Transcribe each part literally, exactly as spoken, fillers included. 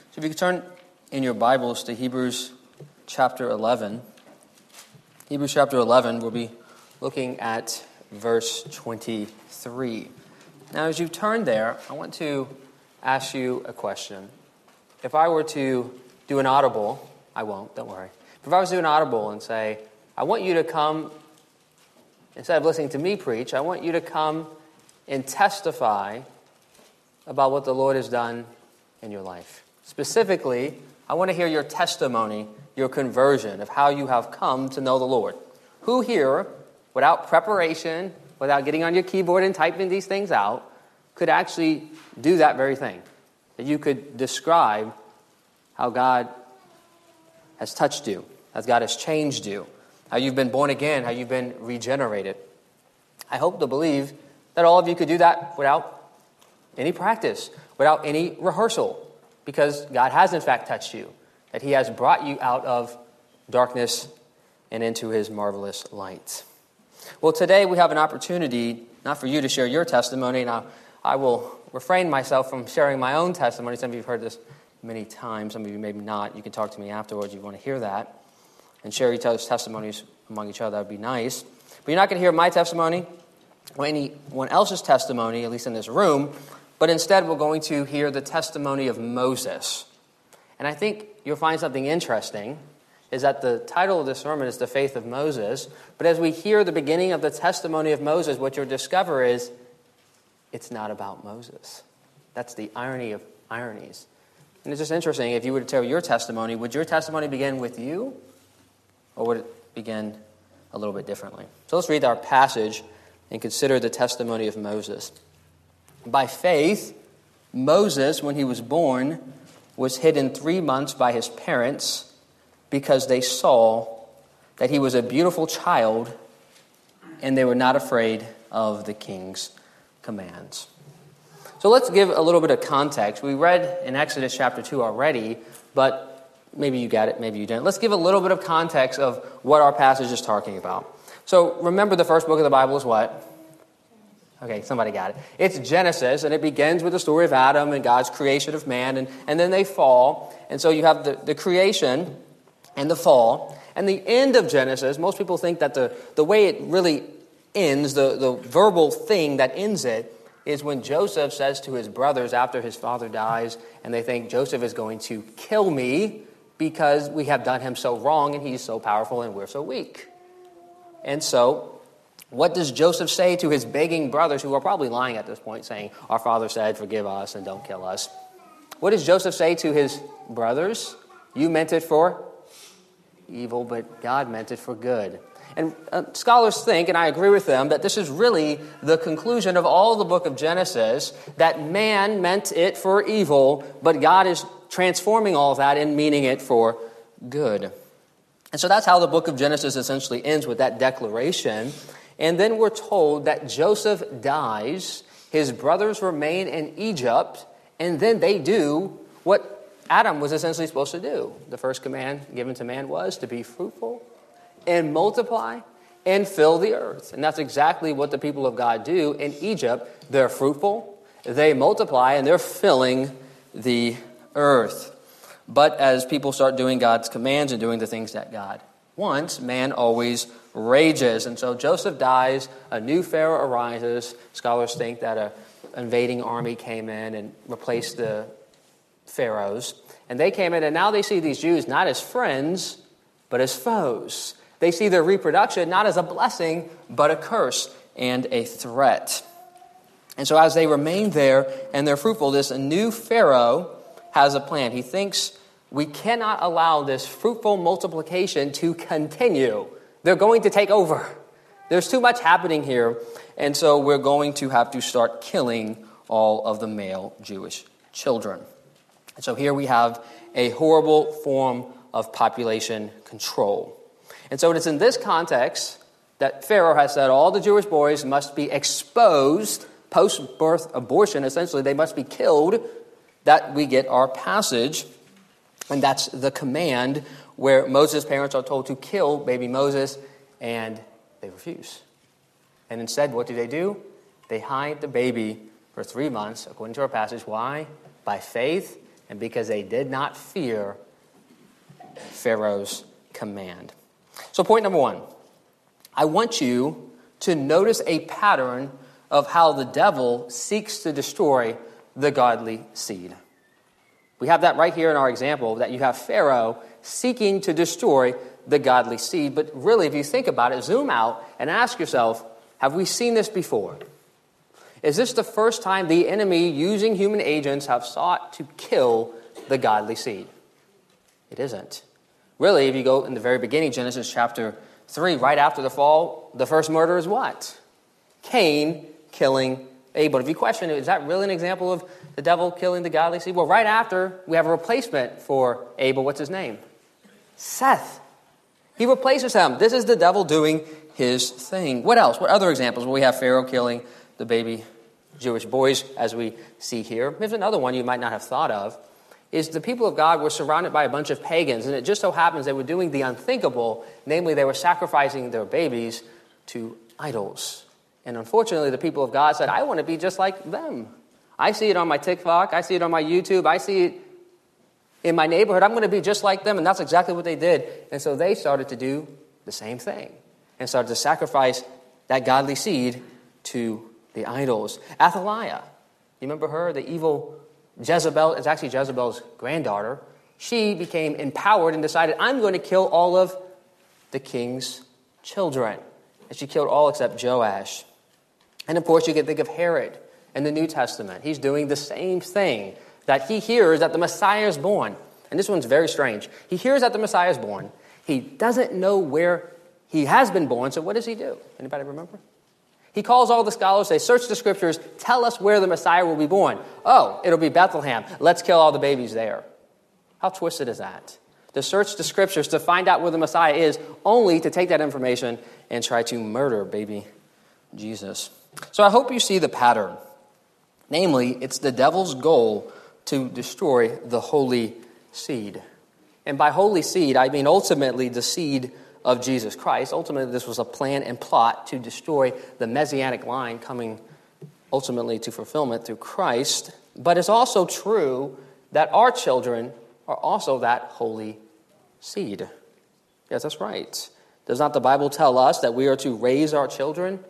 So if you could turn in your Bibles to Hebrews chapter eleven. Hebrews chapter eleven, we'll be looking at verse twenty-three. Now, as you turn there, I want to ask you a question. If I were to do an audible, I won't, don't worry. If I was to do an audible and say, I want you to come, instead of listening to me preach, I want you to come and testify about what the Lord has done in your life. Specifically, I want to hear your testimony, your conversion of how you have come to know the Lord. Who here, without preparation, without getting on your keyboard and typing these things out, could actually do that very thing? That you could describe how God has touched you, how God has changed you, how you've been born again, how you've been regenerated. I hope to believe that all of you could do that without any practice, without any rehearsal, because God has in fact touched you, that He has brought you out of darkness and into His marvelous light. Well, today we have an opportunity, not for you to share your testimony. Now, I will refrain myself from sharing my own testimony. Some of you have heard this many times. Some of you maybe not. You can talk to me afterwards if you want to hear that. And share each other's testimonies among each other. That would be nice. But you're not going to hear my testimony or anyone else's testimony, at least in this room. But instead, we're going to hear the testimony of Moses. And I think you'll find something interesting, is that the title of this sermon is The Faith of Moses. But as we hear the beginning of the testimony of Moses, what you'll discover is it's not about Moses. That's the irony of ironies. And it's just interesting, if you were to tell your testimony, would your testimony begin with you? Or would it begin a little bit differently? So let's read our passage and consider the testimony of Moses. By faith, Moses, when he was born, was hidden three months by his parents because they saw that he was a beautiful child and they were not afraid of the king's commands. So let's give a little bit of context. We read in Exodus chapter two already, but maybe you got it, maybe you didn't. Let's give a little bit of context of what our passage is talking about. So remember, the first book of the Bible is what? Okay, somebody got it. It's Genesis, and it begins with the story of Adam and God's creation of man, and, and then they fall. And so you have the, the creation and the fall. And the end of Genesis, most people think that the, the way it really ends, the, the verbal thing that ends it, is when Joseph says to his brothers after his father dies, and they think Joseph is going to kill me because we have done him so wrong and he's so powerful and we're so weak. And so what does Joseph say to his begging brothers, who are probably lying at this point, saying, our father said, forgive us and don't kill us? What does Joseph say to his brothers? You meant it for evil, but God meant it for good. And uh, scholars think, and I agree with them, that this is really the conclusion of all the book of Genesis, that man meant it for evil, but God is transforming all of that and meaning it for good. And so that's how the book of Genesis essentially ends, with that declaration. And then we're told that Joseph dies, his brothers remain in Egypt, and then they do what Adam was essentially supposed to do. The first command given to man was to be fruitful and multiply and fill the earth. And that's exactly what the people of God do in Egypt. They're fruitful, they multiply, and they're filling the earth. But as people start doing God's commands and doing the things that God wants, man always rages. And so Joseph dies, a new Pharaoh arises. Scholars think that an invading army came in and replaced the pharaohs. And they came in, and now they see these Jews not as friends, but as foes. They see their reproduction not as a blessing, but a curse and a threat. And so as they remain there and they're fruitful, this new Pharaoh has a plan. He thinks, we cannot allow this fruitful multiplication to continue. They're going to take over. There's too much happening here. And so we're going to have to start killing all of the male Jewish children. And so here we have a horrible form of population control. And so it's in this context that Pharaoh has said all the Jewish boys must be exposed, post-birth abortion, essentially they must be killed, that we get our passage. And that's the command where Moses' parents are told to kill baby Moses, and they refuse. And instead, what do they do? They hide the baby for three months, according to our passage. Why? By faith, and because they did not fear Pharaoh's command. So point number one, I want you to notice a pattern of how the devil seeks to destroy the godly seed. We have that right here in our example, that you have Pharaoh seeking to destroy the godly seed. But really, if you think about it, zoom out and ask yourself, have we seen this before? Is this the first time the enemy, using human agents, have sought to kill the godly seed? It isn't. Really, if you go in the very beginning, Genesis chapter three, right after the fall, the first murder is what? Cain killing Abel. If you question, is that really an example of the devil killing the godly seed? Well, right after, we have a replacement for Abel. What's his name? Seth. He replaces him. This is the devil doing his thing. What else? What other examples? Well, we have Pharaoh killing the baby Jewish boys, as we see here. Here's another one you might not have thought of, is the people of God were surrounded by a bunch of pagans, and it just so happens they were doing the unthinkable, namely they were sacrificing their babies to idols. And unfortunately, the people of God said, I want to be just like them. I see it on my TikTok, I see it on my YouTube, I see it in my neighborhood. I'm going to be just like them, and that's exactly what they did. And so they started to do the same thing and started to sacrifice that godly seed to the idols. Athaliah, you remember her, the evil Jezebel? It's actually Jezebel's granddaughter. She became empowered and decided, I'm going to kill all of the king's children. And she killed all except Joash. And of course, you can think of Herod in the New Testament. He's doing the same thing, that he hears that the Messiah is born. And this one's very strange. He hears that the Messiah is born. He doesn't know where he has been born, so what does he do? Anybody remember? He calls all the scholars, they search the scriptures, tell us where the Messiah will be born. Oh, it'll be Bethlehem. Let's kill all the babies there. How twisted is that? To search the scriptures to find out where the Messiah is, only to take that information and try to murder baby Jesus. So I hope you see the pattern. Namely, it's the devil's goal to destroy the holy seed. And by holy seed, I mean ultimately the seed of Jesus Christ. Ultimately, this was a plan and plot to destroy the Messianic line coming ultimately to fulfillment through Christ. But it's also true that our children are also that holy seed. Yes, that's right. Does not the Bible tell us that we are to raise our children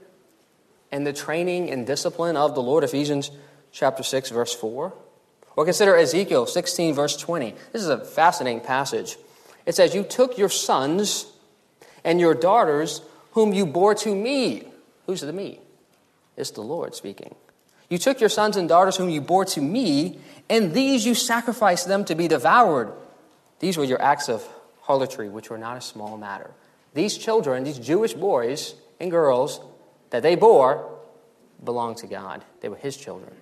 in the training and discipline of the Lord? Ephesians chapter six, verse four. Or consider Ezekiel sixteen, verse twenty. This is a fascinating passage. It says, you took your sons and your daughters whom you bore to me. Who's the me? It's the Lord speaking. You took your sons and daughters whom you bore to me, and these you sacrificed them to be devoured. These were your acts of harlotry, which were not a small matter. These children, these Jewish boys and girls that they bore, belonged to God. They were his children.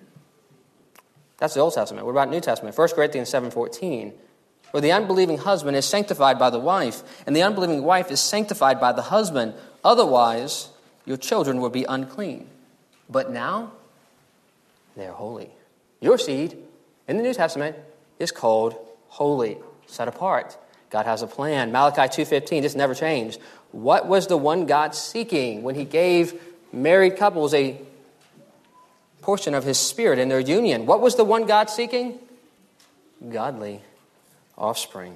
That's the Old Testament. What about New Testament? First Corinthians seven fourteen. Where the unbelieving husband is sanctified by the wife, and the unbelieving wife is sanctified by the husband. Otherwise, your children will be unclean. But now, they are holy. Your seed, in the New Testament, is called holy, set apart. God has a plan. Malachi two fifteen, this never changed. What was the one God seeking when he gave married couples a portion of his spirit in their union? What was the one God seeking? Godly offspring.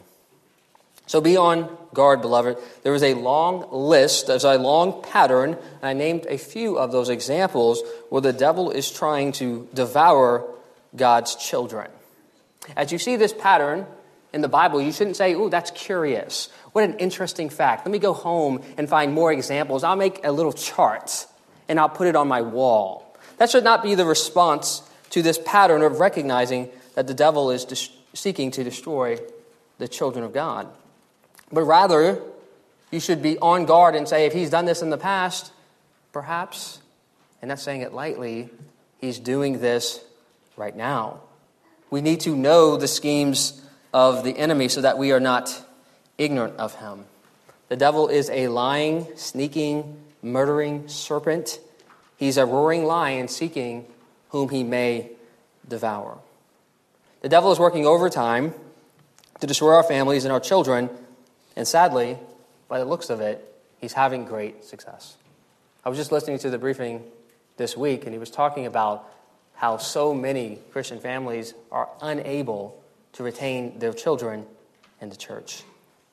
So be on guard, beloved. There is a long list, there's a long pattern, and I named a few of those examples where the devil is trying to devour God's children. As you see this pattern in the Bible, you shouldn't say, ooh, that's curious. What an interesting fact. Let me go home and find more examples. I'll make a little chart, and I'll put it on my wall. That should not be the response to this pattern of recognizing that the devil is dis- seeking to destroy the children of God. But rather, you should be on guard and say, if he's done this in the past, perhaps, and not saying it lightly, he's doing this right now. We need to know the schemes of the enemy so that we are not ignorant of him. The devil is a lying, sneaking, murdering serpent. He's a roaring lion seeking whom he may devour. The devil is working overtime to destroy our families and our children, and sadly, by the looks of it, he's having great success. I was just listening to the briefing this week, and he was talking about how so many Christian families are unable to retain their children in the church.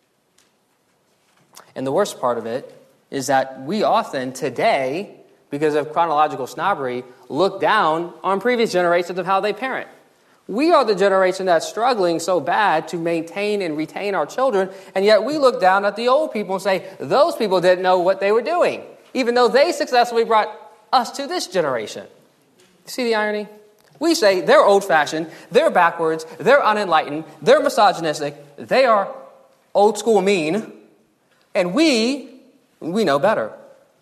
And the worst part of it is that we often today, because of chronological snobbery, look down on previous generations of how they parent. We are the generation that's struggling so bad to maintain and retain our children, and yet we look down at the old people and say, those people didn't know what they were doing, even though they successfully brought us to this generation. See the irony? We say they're old-fashioned, they're backwards, they're unenlightened, they're misogynistic, they are old school mean, and we, we know better.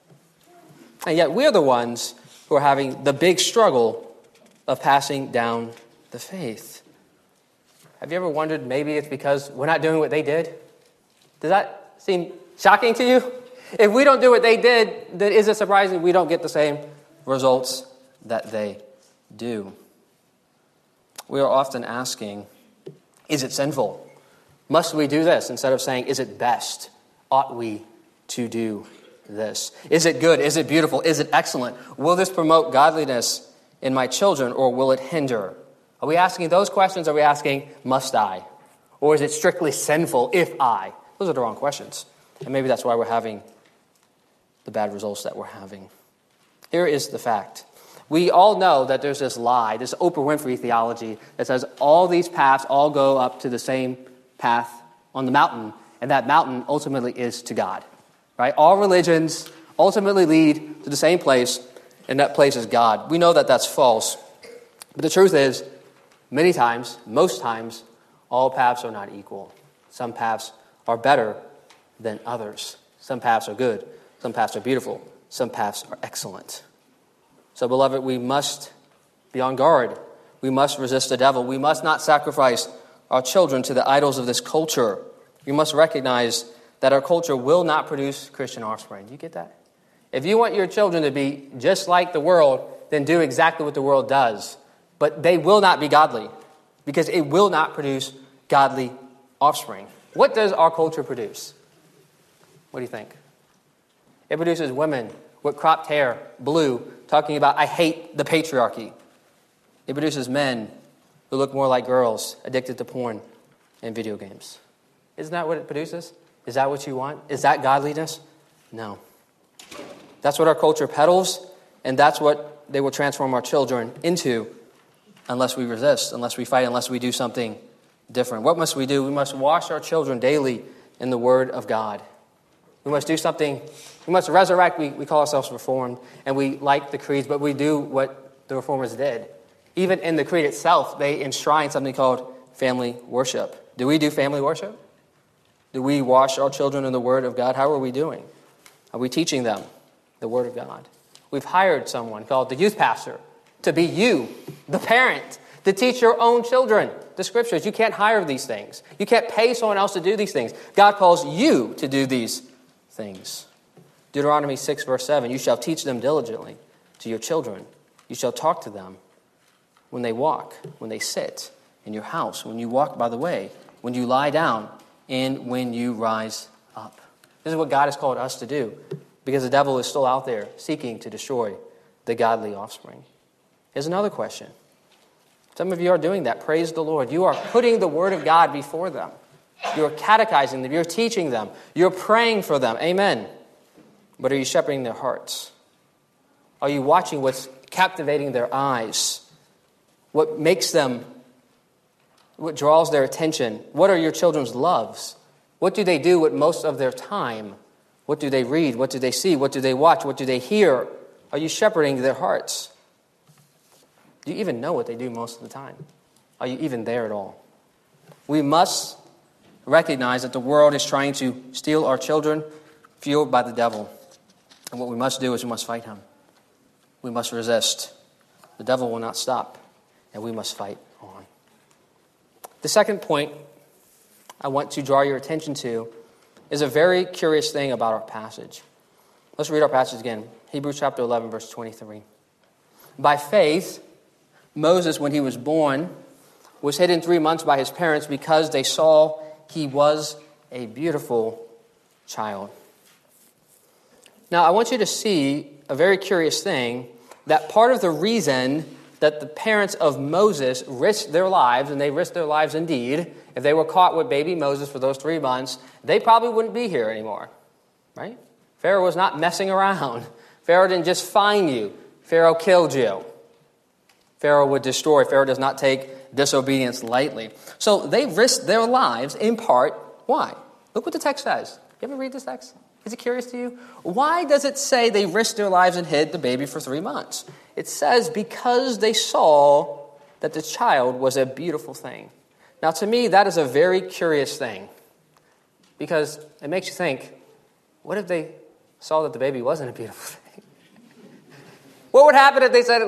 And yet we're the ones who are having the big struggle of passing down the faith. Have you ever wondered maybe it's because we're not doing what they did? Does that seem shocking to you? If we don't do what they did, then is it surprising we don't get the same results that they do? We are often asking, is it sinful? Must we do this? Instead of saying, is it best? Ought we to do this? Is it good? Is it beautiful? Is it excellent? Will this promote godliness in my children, or will it hinder? Are we asking those questions? Or are we asking, must I? Or is it strictly sinful if I? Those are the wrong questions. And maybe that's why we're having the bad results that we're having. Here is the fact. We all know that there's this lie, this Oprah Winfrey theology that says all these paths all go up to the same path on the mountain, and that mountain ultimately is to God. Right? All religions ultimately lead to the same place, and that place is God. We know that that's false. But the truth is, many times, most times, all paths are not equal. Some paths are better than others. Some paths are good. Some paths are beautiful. Some paths are excellent. So, beloved, we must be on guard. We must resist the devil. We must not sacrifice our children to the idols of this culture. We must recognize that our culture will not produce Christian offspring. Do you get that? If you want your children to be just like the world, then do exactly what the world does. But they will not be godly, because it will not produce godly offspring. What does our culture produce? What do you think? It produces women with cropped hair, blue, talking about, I hate the patriarchy. It produces men who look more like girls, addicted to porn and video games. Isn't that what it produces? Is that what you want? Is that godliness? No. That's what our culture peddles, and that's what they will transform our children into unless we resist, unless we fight, unless we do something different. What must we do? We must wash our children daily in the Word of God. We must do something. We must resurrect. We, we call ourselves Reformed, and we like the creeds, but we do what the Reformers did. Even in the creed itself, they enshrine something called family worship. Do we do family worship? Do we wash our children in the Word of God? How are we doing? Are we teaching them the Word of God? We've hired someone called the youth pastor to be you, the parent, to teach your own children the Scriptures. You can't hire these things. You can't pay someone else to do these things. God calls you to do these things. Deuteronomy six, verse seven, you shall teach them diligently to your children. You shall talk to them when they walk, when they sit in your house, when you walk by the way, when you lie down, and when you rise up. This is what God has called us to do, because the devil is still out there seeking to destroy the godly offspring. Here's another question. Some of you are doing that. Praise the Lord. You are putting the Word of God before them. You're catechizing them. You're teaching them. You're praying for them. Amen. But are you shepherding their hearts? Are you watching what's captivating their eyes? What makes them, what draws their attention? What are your children's loves? What do they do with most of their time? What do they read? What do they see? What do they watch? What do they hear? Are you shepherding their hearts? Do you even know what they do most of the time? Are you even there at all? We must recognize that the world is trying to steal our children, fueled by the devil. And what we must do is we must fight him. We must resist. The devil will not stop, and we must fight on. The second point I want to draw your attention to is a very curious thing about our passage. Let's read our passage again. Hebrews chapter eleven, verse twenty-three. By faith, Moses, when he was born, was hidden three months by his parents because they saw he was a beautiful child. Now, I want you to see a very curious thing, that part of the reason that the parents of Moses risked their lives, and they risked their lives indeed. If they were caught with baby Moses for those three months, they probably wouldn't be here anymore, right? Pharaoh was not messing around. Pharaoh didn't just find you. Pharaoh killed you. Pharaoh would destroy. Pharaoh does not take disobedience lightly. So they risked their lives in part. Why? Look what the text says. You ever read this text? Is it curious to you? Why does it say they risked their lives and hid the baby for three months? It says because they saw that the child was a beautiful thing. Now, to me, that is a very curious thing because it makes you think, what if they saw that the baby wasn't a beautiful thing? What would happen if they said,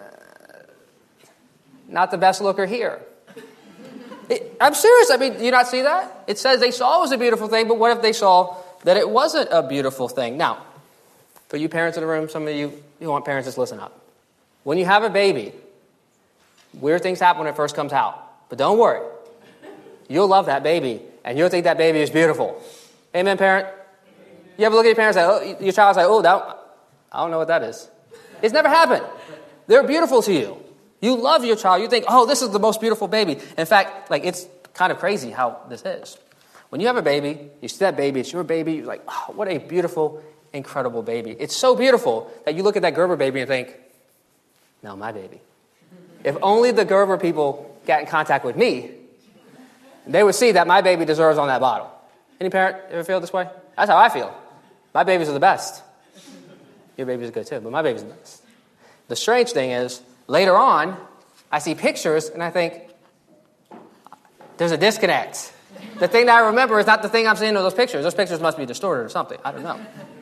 not the best looker here? It, I'm serious. I mean, do you not see that? It says they saw it was a beautiful thing, but what if they saw that it wasn't a beautiful thing? Now, for you parents in the room, some of you, you want parents, just listen up. When you have a baby, weird things happen when it first comes out. But don't worry. You'll love that baby, and you'll think that baby is beautiful. Amen, parent? You ever look at your parents and say, oh, your child's like, oh, that, I don't know what that is. It's never happened. They're beautiful to you. You love your child. You think, oh, this is the most beautiful baby. In fact, like it's kind of crazy how this is. When you have a baby, you see that baby, it's your baby, you're like, oh, what a beautiful, incredible baby. It's so beautiful that you look at that Gerber baby and think, no, my baby. If only the Gerber people got in contact with me, they would see that my baby deserves on that bottle. Any parent ever feel this way? That's how I feel. My babies are the best. Your babies are good too, but my babies are the best. The strange thing is, later on, I see pictures and I think, there's a disconnect. The thing that I remember is not the thing I'm seeing in those pictures. Those pictures must be distorted or something. I don't know.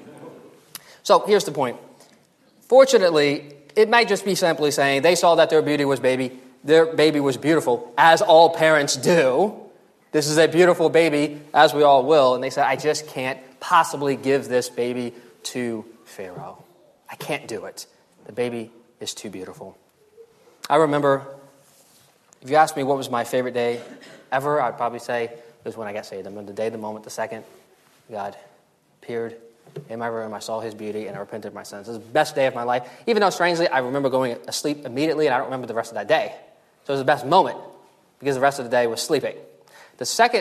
So here's the point. Fortunately, it might just be simply saying they saw that their beauty was baby, their baby was beautiful, as all parents do. This is a beautiful baby, as we all will. And they said, I just can't possibly give this baby to Pharaoh. I can't do it. The baby is too beautiful. I remember, if you asked me what was my favorite day ever, I'd probably say it was when I got saved. I remember the day, the moment, the second God appeared in my room. I saw his beauty and I repented of my sins. It was the best day of my life. Even though, strangely, I remember going asleep immediately and I don't remember the rest of that day. So it was the best moment because the rest of the day was sleeping. The second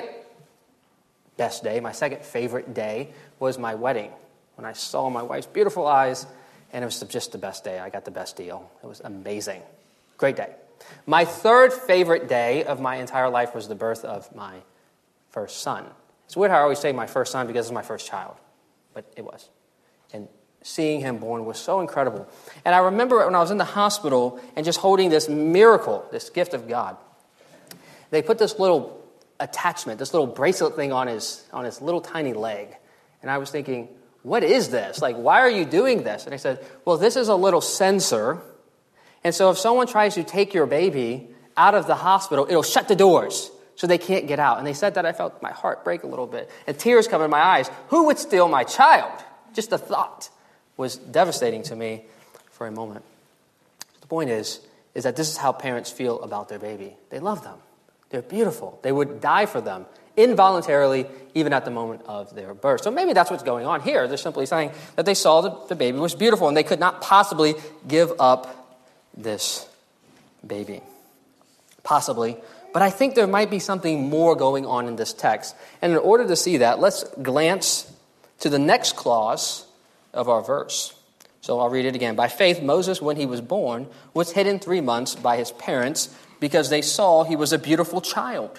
best day, my second favorite day, was my wedding. When I saw my wife's beautiful eyes, and it was just the best day. I got the best deal. It was amazing. Great day. My third favorite day of my entire life was the birth of my first son. It's weird how I always say my first son because it's my first child, but it was. And seeing him born was so incredible. And I remember when I was in the hospital and just holding this miracle, this gift of God, they put this little attachment, this little bracelet thing on his on his little tiny leg. And I was thinking, what is this? Like, why are you doing this? And I said, well, this is a little sensor. And so if someone tries to take your baby out of the hospital, it'll shut the doors so they can't get out. And they said that I felt my heart break a little bit. And tears come in my eyes. Who would steal my child? Just the thought was devastating to me for a moment. The point is, is that this is how parents feel about their baby. They love them. They're beautiful. They would die for them involuntarily, even at the moment of their birth. So maybe that's what's going on here. They're simply saying that they saw that the baby was beautiful and they could not possibly give up this baby. Possibly. But I think there might be something more going on in this text. And in order to see that, let's glance to the next clause of our verse. So I'll read it again. By faith, Moses, when he was born, was hidden three months by his parents because they saw he was a beautiful child.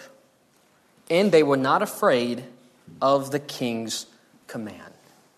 And they were not afraid of the king's command.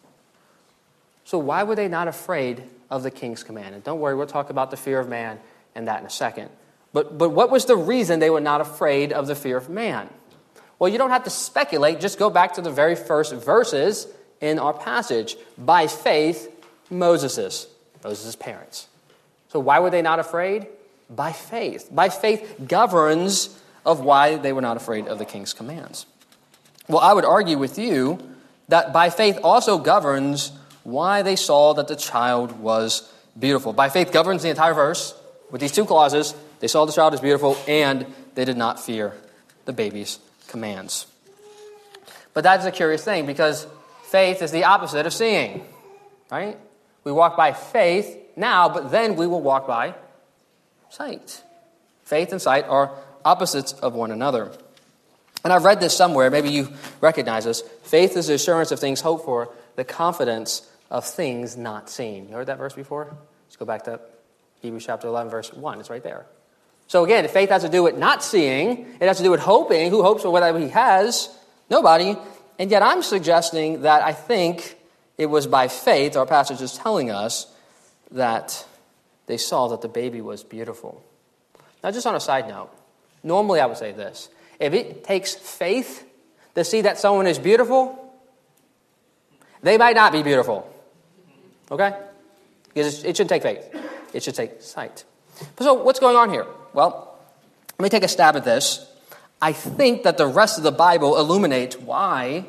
So why were they not afraid of the king's command? And don't worry, we'll talk about the fear of man and that in a second. But, but what was the reason they were not afraid of the fear of man? Well, you don't have to speculate. Just go back to the very first verses in our passage. By faith, Moses' Moses' parents. So why were they not afraid? By faith. By faith governs of why they were not afraid of the king's commands. Well, I would argue with you that by faith also governs why they saw that the child was beautiful. By faith governs the entire verse with these two clauses. They saw the child as beautiful and they did not fear the baby's commands. But that's a curious thing because faith is the opposite of seeing, right? We walk by faith now, but then we will walk by sight. Faith and sight are opposites of one another. And I've read this somewhere, maybe you recognize this. Faith is the assurance of things hoped for, the confidence of things not seen. You heard that verse before? Let's go back to Hebrews chapter eleven, verse one. It's right there. So again, faith has to do with not seeing. It has to do with hoping. Who hopes for whatever he has? Nobody. And yet I'm suggesting that I think it was by faith, our passage is telling us, that they saw that the baby was beautiful. Now, just on a side note, normally I would say this. If it takes faith to see that someone is beautiful, they might not be beautiful. Okay? Because it should take faith. It should take sight. So what's going on here? Well, let me take a stab at this. I think that the rest of the Bible illuminates why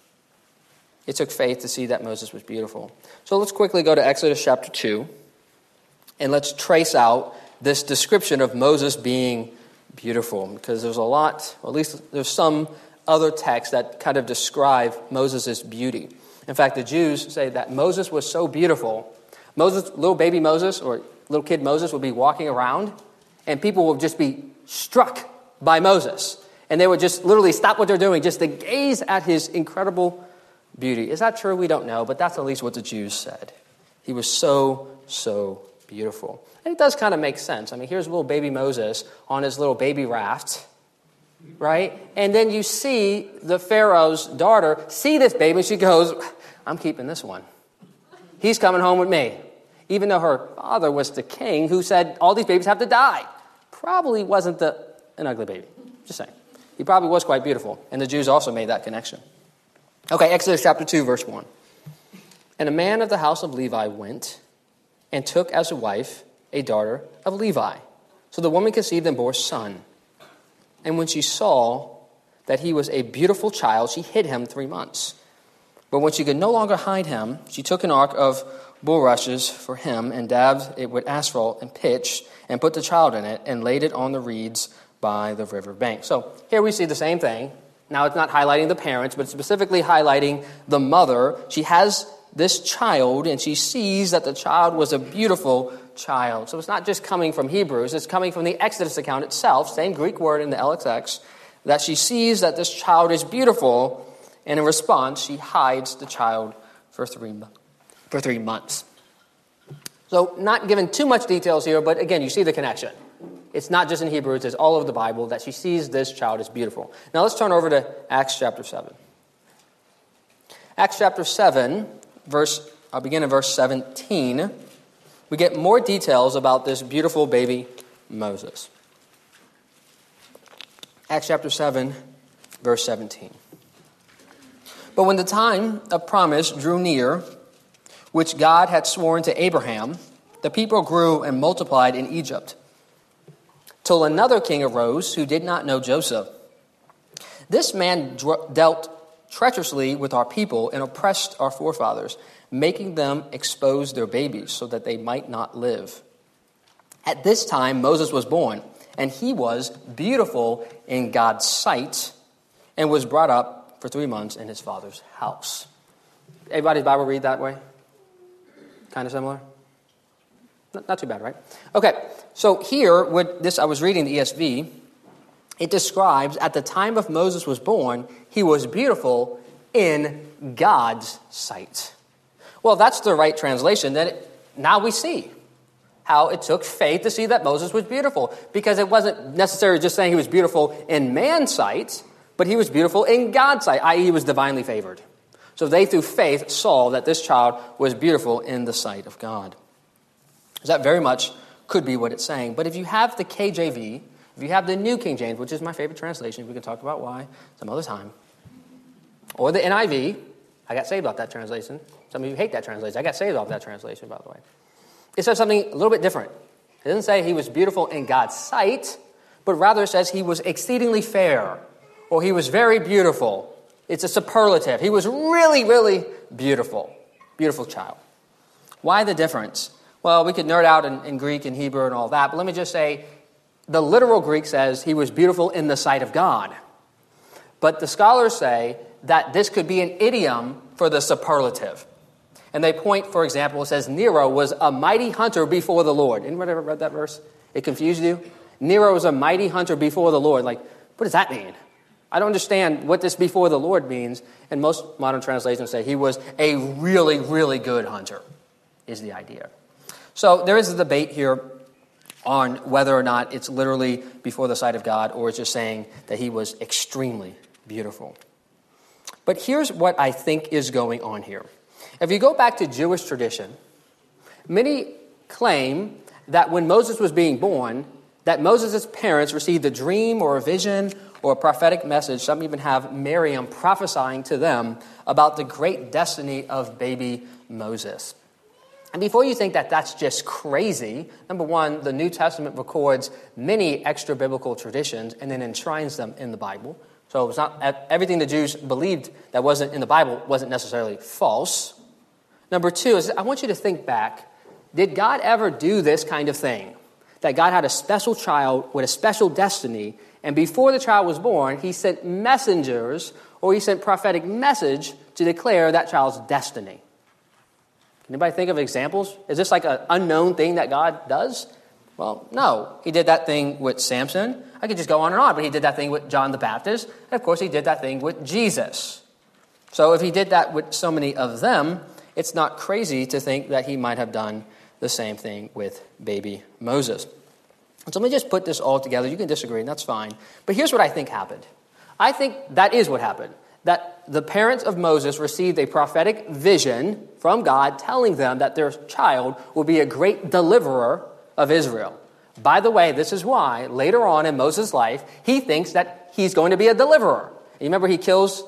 it took faith to see that Moses was beautiful. So let's quickly go to Exodus chapter two, and let's trace out this description of Moses being beautiful, because there's a lot, or at least there's some other texts that kind of describe Moses' beauty. In fact, the Jews say that Moses was so beautiful, Moses, little baby Moses, or little kid Moses would be walking around, and people would just be struck by Moses. And they would just literally stop what they're doing just to gaze at his incredible beauty. Is that true? We don't know, but that's at least what the Jews said. He was so, so beautiful. And it does kind of make sense. I mean, here's little baby Moses on his little baby raft, right? And then you see the Pharaoh's daughter see this baby, and she goes, I'm keeping this one. He's coming home with me. Even though her father was the king who said all these babies have to die. Probably wasn't the, an ugly baby. Just saying. He probably was quite beautiful. And the Jews also made that connection. Okay, Exodus chapter two, verse one. And a man of the house of Levi went and took as a wife a daughter of Levi. So the woman conceived and bore a son. And when she saw that he was a beautiful child, she hid him three months. But when she could no longer hide him, she took an ark of bulrushes for him and dabbed it with asphalt and pitch and put the child in it and laid it on the reeds by the river bank. So here we see the same thing. Now it's not highlighting the parents, but specifically highlighting the mother. She has this child, and she sees that the child was a beautiful child. So it's not just coming from Hebrews, it's coming from the Exodus account itself, same Greek word in the L X X, that she sees that this child is beautiful, and in response, she hides the child for three, for three months. So not given too much details here, but again, you see the connection. It's not just in Hebrews, it's all over the Bible that she sees this child as beautiful. Now let's turn over to Acts chapter seven. Acts chapter seven, verse, I'll begin in verse seventeen. We get more details about this beautiful baby Moses. Acts chapter seven, verse seventeen. But when the time of promise drew near, which God had sworn to Abraham, the people grew and multiplied in Egypt, till another king arose who did not know Joseph. This man dr- dealt treacherously with our people and oppressed our forefathers, making them expose their babies so that they might not live. At this time Moses was born, and he was beautiful in God's sight and was brought up for three months in his father's house. Everybody's Bible read that way? Kind of similar? Not, not too bad, right? Okay, so here, with this, I was reading the E S V. It describes, at the time of Moses was born, he was beautiful in God's sight. Well, that's the right translation. Then it, now we see how it took faith to see that Moses was beautiful, because it wasn't necessarily just saying he was beautiful in man's sight, but he was beautiful in God's sight, that is he was divinely favored. So they, through faith, saw that this child was beautiful in the sight of God. That very much could be what it's saying. But if you have the K J V, if you have the New King James, which is my favorite translation, we can talk about why some other time, or the N I V, I got saved off that translation. Some of you hate that translation. I got saved off that translation, by the way. It says something a little bit different. It doesn't say he was beautiful in God's sight, but rather it says he was exceedingly fair, or he was very beautiful. It's a superlative. He was really, really beautiful. Beautiful child. Why the difference? Well, we could nerd out in, in Greek and Hebrew and all that, but let me just say, the literal Greek says he was beautiful in the sight of God. But the scholars say that this could be an idiom for the superlative. And they point, for example, it says Nero was a mighty hunter before the Lord. Anyone ever read that verse? It confused you? Nero was a mighty hunter before the Lord. Like, what does that mean? I don't understand what this before the Lord means. And most modern translations say he was a really, really good hunter, is the idea. So there is a debate here on whether or not it's literally before the sight of God or it's just saying that he was extremely beautiful. But here's what I think is going on here. If you go back to Jewish tradition, many claim that when Moses was being born, that Moses' parents received a dream or a vision or a prophetic message. Some even have Miriam prophesying to them about the great destiny of baby Moses. And before you think that that's just crazy, number one, the New Testament records many extra-biblical traditions and then enshrines them in the Bible. So it's not everything the Jews believed that wasn't in the Bible wasn't necessarily false. Number two is I want you to think back. Did God ever do this kind of thing? That God had a special child with a special destiny, and before the child was born, he sent messengers or he sent prophetic message to declare that child's destiny. Anybody think of examples? Is this like an unknown thing that God does? Well, no. He did that thing with Samson. I could just go on and on, but he did that thing with John the Baptist. And of course, he did that thing with Jesus. So if he did that with so many of them, it's not crazy to think that he might have done the same thing with baby Moses. So let me just put this all together. You can disagree, and that's fine. But here's what I think happened. I think that is what happened. That the parents of Moses received a prophetic vision from God telling them that their child will be a great deliverer of Israel. By the way, this is why later on in Moses' life, he thinks that he's going to be a deliverer. You remember he kills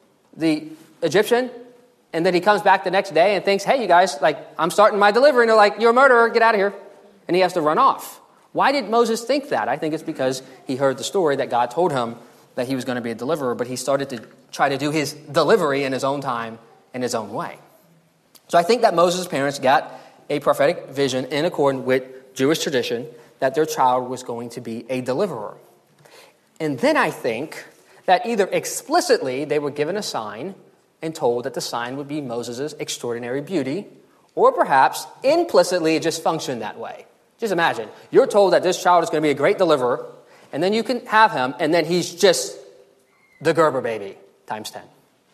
the Egyptian, and then he comes back the next day and thinks, hey, you guys, like, I'm starting my delivery. And they're like, you're a murderer, get out of here. And he has to run off. Why did Moses think that? I think it's because he heard the story that God told him that he was going to be a deliverer, but he started to try to do his delivery in his own time, in his own way. So I think that Moses' parents got a prophetic vision in accordance with Jewish tradition that their child was going to be a deliverer. And then I think that either explicitly they were given a sign and told that the sign would be Moses' extraordinary beauty, or perhaps implicitly it just functioned that way. Just imagine, you're told that this child is going to be a great deliverer, and then you can have him, and then he's just the Gerber baby times ten.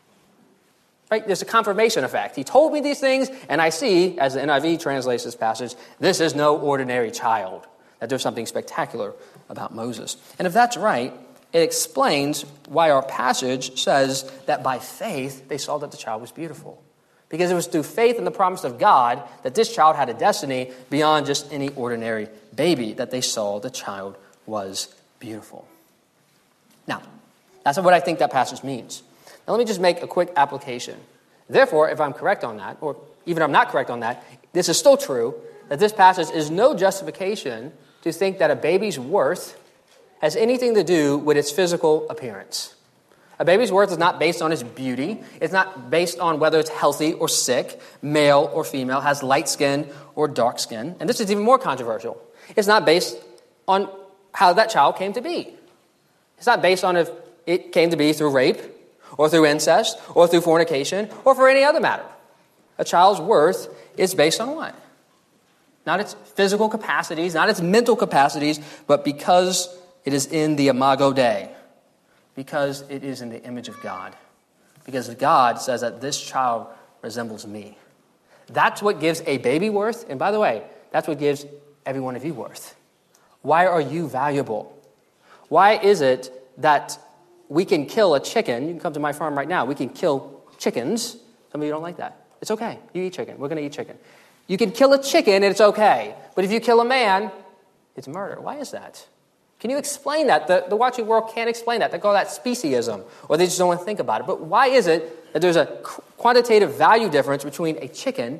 Right? There's a confirmation effect. He told me these things, and I see, as the N I V translates this passage, this is no ordinary child, that there's something spectacular about Moses. And if that's right, it explains why our passage says that by faith they saw that the child was beautiful. Because it was through faith in the promise of God that this child had a destiny beyond just any ordinary baby, that they saw the child was beautiful. Now, that's what I think that passage means. Now let me just make a quick application. Therefore, if I'm correct on that, or even if I'm not correct on that, this is still true, that this passage is no justification to think that a baby's worth has anything to do with its physical appearance. A baby's worth is not based on its beauty. It's not based on whether it's healthy or sick, male or female, has light skin or dark skin. And this is even more controversial. It's not based on how that child came to be. It's not based on if it came to be through rape or through incest or through fornication or for any other matter. A child's worth is based on what? Not its physical capacities, not its mental capacities, but because it is in the imago Dei. Because it is in the image of God. Because God says that this child resembles me. That's what gives a baby worth. And by the way, that's what gives every one of you worth. Why are you valuable? Why is it that we can kill a chicken? You can come to my farm right now. We can kill chickens. Some of you don't like that. It's okay. You eat chicken. We're going to eat chicken. You can kill a chicken and it's okay. But if you kill a man, it's murder. Why is that? Can you explain that? The, the watching world can't explain that. They call that speciesism, or they just don't want to think about it. But why is it that there's a quantitative value difference between a chicken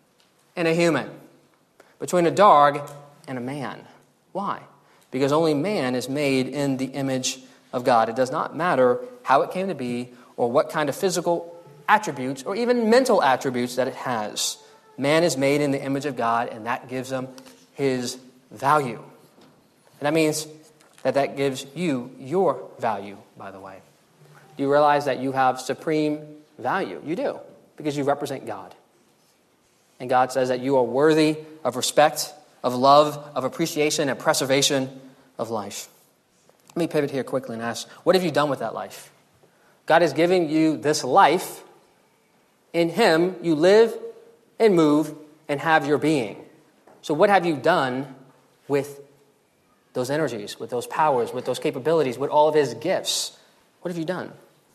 and a human? Between a dog and a man? Why? Because only man is made in the image of God. It does not matter how it came to be or what kind of physical attributes or even mental attributes that it has. Man is made in the image of God, and that gives him his value. And that means that that gives you your value, by the way. Do you realize that you have supreme value? You do, because you represent God. And God says that you are worthy of respect, of love, of appreciation, and preservation of life. Let me pivot here quickly and ask, what have you done with that life? God is giving you this life. In Him, you live and move and have your being. So what have you done with those energies, with those powers, with those capabilities, with all of His gifts? What have you done?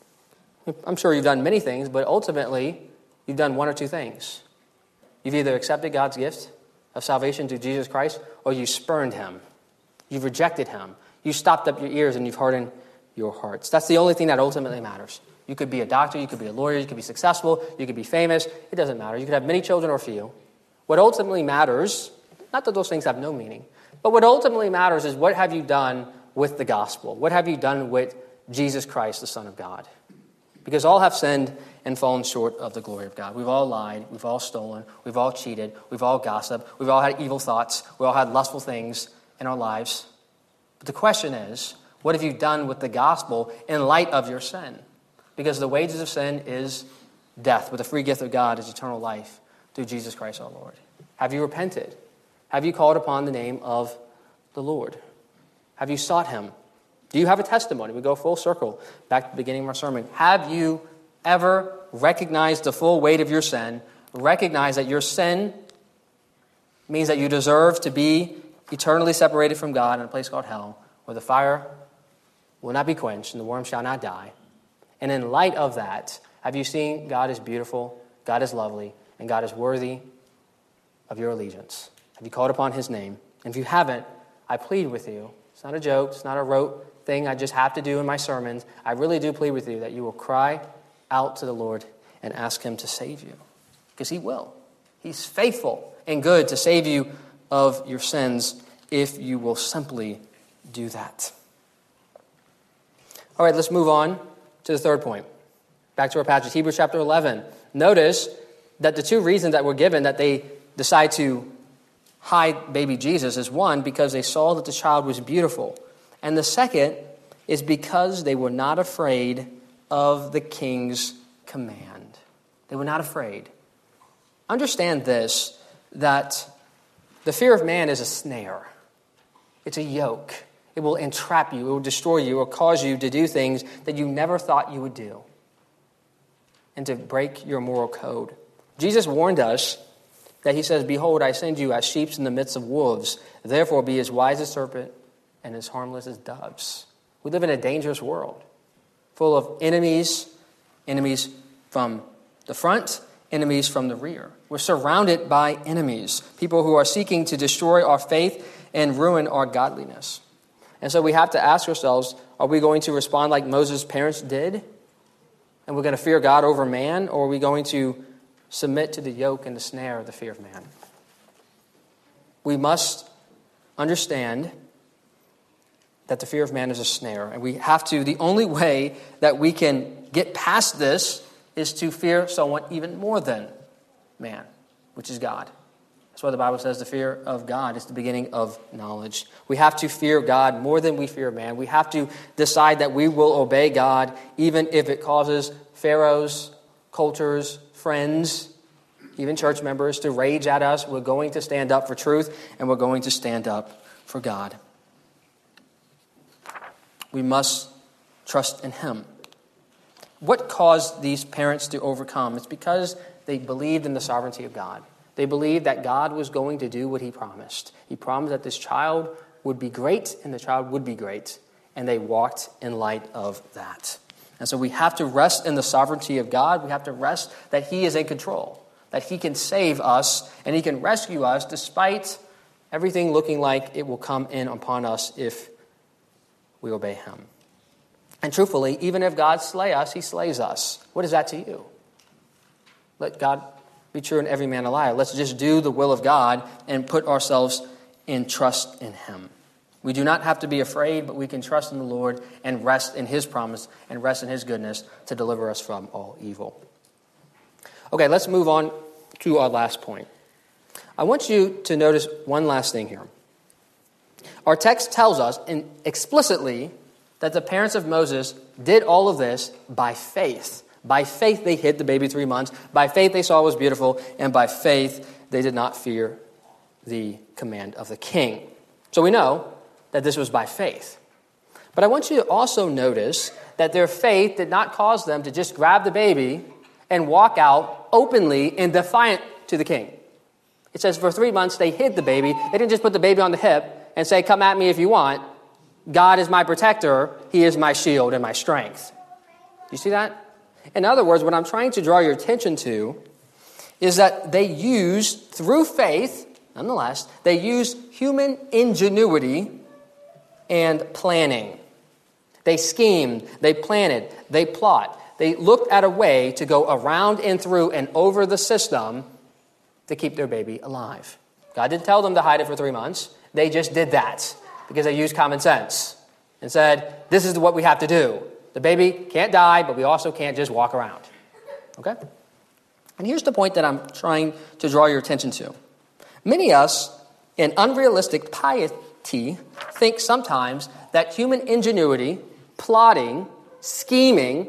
I'm sure you've done many things, but ultimately, you've done one or two things. You've either accepted God's gift of salvation through Jesus Christ, or you spurned Him. You've rejected Him. You stopped up your ears and you've hardened your hearts. That's the only thing that ultimately matters. You could be a doctor, you could be a lawyer, you could be successful, you could be famous. It doesn't matter. You could have many children or few. What ultimately matters, not that those things have no meaning, but what ultimately matters is what have you done with the gospel? What have you done with Jesus Christ, the Son of God? Because all have sinned and fallen short of the glory of God. We've all lied. We've all stolen. We've all cheated. We've all gossiped. We've all had evil thoughts. We all had lustful things in our lives. But the question is, what have you done with the gospel in light of your sin? Because the wages of sin is death, but the free gift of God is eternal life through Jesus Christ our Lord. Have you repented? Have you called upon the name of the Lord? Have you sought Him? Do you have a testimony? We go full circle back to the beginning of our sermon. Have you ever recognized the full weight of your sin, recognize that your sin means that you deserve to be eternally separated from God in a place called hell, where the fire will not be quenched and the worm shall not die? And in light of that, have you seen God is beautiful, God is lovely, and God is worthy of your allegiance? Have you called upon His name? And if you haven't, I plead with you. It's not a joke. It's not a rote thing I just have to do in my sermons. I really do plead with you that you will cry out to the Lord and ask Him to save you. Because He will. He's faithful and good to save you of your sins if you will simply do that. All right, let's move on to the third point. Back to our passage, Hebrews chapter eleven. Notice that the two reasons that were given that they decide to hide baby Jesus is, one, because they saw that the child was beautiful. And the second is because they were not afraid of the king's command. They were not afraid. Understand this, that the fear of man is a snare. It's a yoke. It will entrap you. It will destroy you. It will cause you to do things that you never thought you would do and to break your moral code. Jesus warned us that He says, "Behold, I send you as sheep in the midst of wolves. Therefore be as wise as serpent and as harmless as doves." We live in a dangerous world full of enemies, enemies from the front, enemies from the rear. We're surrounded by enemies, people who are seeking to destroy our faith and ruin our godliness. And so we have to ask ourselves, are we going to respond like Moses' parents did? And we're going to fear God over man? Or are we going to submit to the yoke and the snare of the fear of man? We must understand that the fear of man is a snare. And we have to, the only way that we can get past this is to fear someone even more than man, which is God. That's why the Bible says the fear of God is the beginning of knowledge. We have to fear God more than we fear man. We have to decide that we will obey God even if it causes pharaohs, cultures, friends, even church members to rage at us. We're going to stand up for truth and we're going to stand up for God. We must trust in Him. What caused these parents to overcome? It's because they believed in the sovereignty of God. They believed that God was going to do what He promised. He promised that this child would be great, and the child would be great. And they walked in light of that. And so we have to rest in the sovereignty of God. We have to rest that He is in control, that He can save us, and He can rescue us despite everything looking like it will come in upon us if we obey Him. And truthfully, even if God slay us, He slays us. What is that to you? Let God be true and every man a liar. Let's just do the will of God and put ourselves in trust in Him. We do not have to be afraid, but we can trust in the Lord and rest in His promise and rest in His goodness to deliver us from all evil. Okay, let's move on to our last point. I want you to notice one last thing here. Our text tells us in explicitly that the parents of Moses did all of this by faith. By faith they hid the baby three months. By faith they saw it was beautiful. And by faith they did not fear the command of the king. So we know that this was by faith. But I want you to also notice that their faith did not cause them to just grab the baby and walk out openly and defiant to the king. It says for three months they hid the baby. They didn't just put the baby on the hip and say, come at me if you want. God is my protector. He is my shield and my strength. You see that? In other words, what I'm trying to draw your attention to is that they used, through faith, nonetheless, they used human ingenuity and planning. They schemed, they planted, they plot. They looked at a way to go around and through and over the system to keep their baby alive. God didn't tell them to hide it for three months. They just did that because they used common sense and said, this is what we have to do. The baby can't die, but we also can't just walk around. Okay? And here's the point that I'm trying to draw your attention to. Many of us, in unrealistic piety, think sometimes that human ingenuity, plotting, scheming,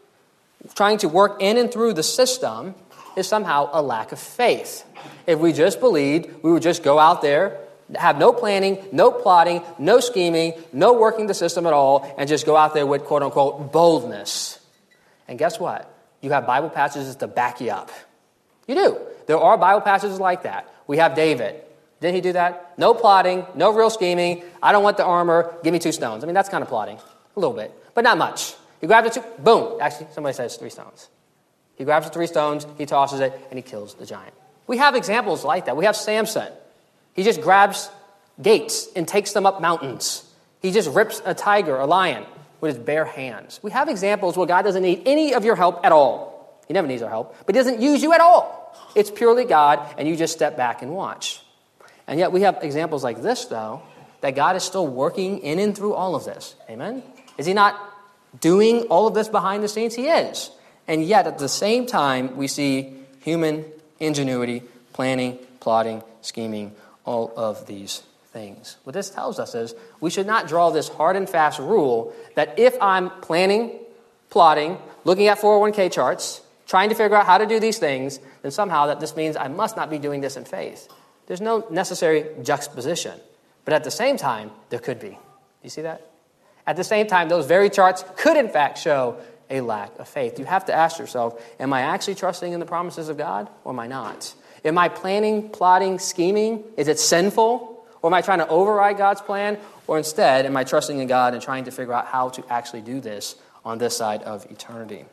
trying to work in and through the system is somehow a lack of faith. If we just believed, we would just go out there, have no planning, no plotting, no scheming, no working the system at all, and just go out there with quote-unquote boldness. And guess what? You have Bible passages to back you up. You do. There are Bible passages like that. We have David. Didn't he do that? No plotting, no real scheming. I don't want the armor. Give me two stones. I mean, that's kind of plotting. A little bit, but not much. He grabs the two, boom. Actually, somebody says three stones. He grabs the three stones, he tosses it, and he kills the giant. We have examples like that. We have Samson. He just grabs gates and takes them up mountains. He just rips a tiger, a lion, with his bare hands. We have examples where God doesn't need any of your help at all. He never needs our help, but he doesn't use you at all. It's purely God, and you just step back and watch. And yet we have examples like this, though, that God is still working in and through all of this. Amen? Is he not doing all of this behind the scenes? He is. And yet, at the same time, we see human ingenuity, planning, plotting, scheming, all of these things. What this tells us is we should not draw this hard and fast rule that if I'm planning, plotting, looking at four oh one k charts, trying to figure out how to do these things, then somehow that this means I must not be doing this in faith. There's no necessary juxtaposition. But at the same time, there could be. You see that? At the same time, those very charts could in fact show a lack of faith. You have to ask yourself, am I actually trusting in the promises of God or am I not? Am I planning, plotting, scheming? Is it sinful? Or am I trying to override God's plan? Or instead, am I trusting in God and trying to figure out how to actually do this on this side of eternity?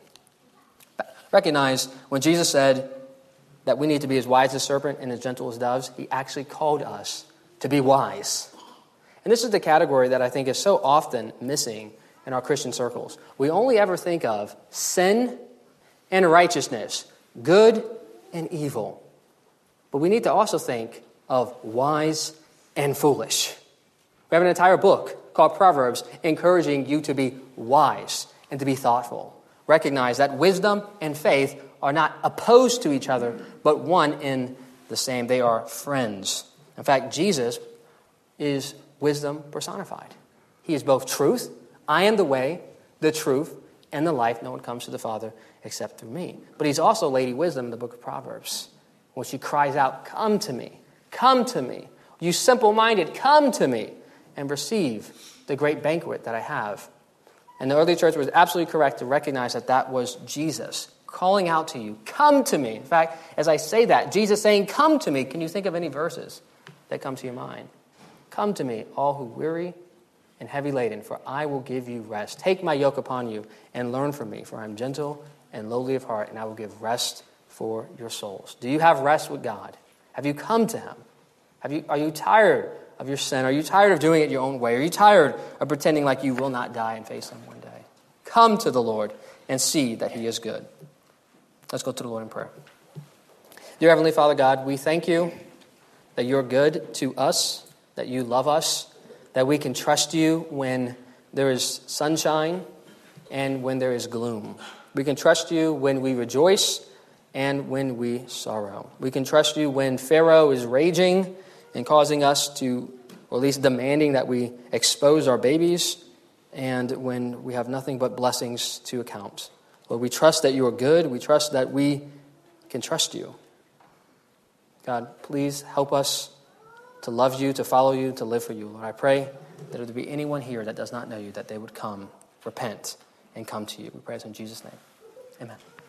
Recognize when Jesus said that we need to be as wise as serpent and as gentle as doves, he actually called us to be wise. And this is the category that I think is so often missing in our Christian circles. We only ever think of sin and righteousness, good and evil. But we need to also think of wise and foolish. We have an entire book called Proverbs encouraging you to be wise and to be thoughtful. Recognize that wisdom and faith are not opposed to each other, but one in the same. They are friends. In fact, Jesus is wisdom personified. He is both truth. I am the way, the truth, and the life. No one comes to the Father except through me. But he's also Lady Wisdom in the book of Proverbs, when she cries out, come to me, come to me. You simple-minded, come to me and receive the great banquet that I have. And the early church was absolutely correct to recognize that that was Jesus calling out to you, come to me. In fact, as I say that, Jesus saying, come to me, can you think of any verses that come to your mind? Come to me, all who weary and heavy laden, for I will give you rest. Take my yoke upon you and learn from me, for I am gentle and lowly of heart, and I will give rest for your souls. Do you have rest with God? Have you come to him? Have you, are you tired of your sin? Are you tired of doing it your own way? Are you tired of pretending like you will not die and face him one day? Come to the Lord and see that he is good. Let's go to the Lord in prayer. Dear Heavenly Father God, we thank you that you're good to us, that you love us, that we can trust you when there is sunshine and when there is gloom. We can trust you when we rejoice and when we sorrow. We can trust you when Pharaoh is raging and causing us to, or at least demanding that we expose our babies, and when we have nothing but blessings to account. Lord, we trust that you are good. We trust that we can trust you. God, please help us to love you, to follow you, to live for you. Lord, I pray that if there be anyone here that does not know you, that they would come, repent, and come to you. We pray this in Jesus' name. Amen.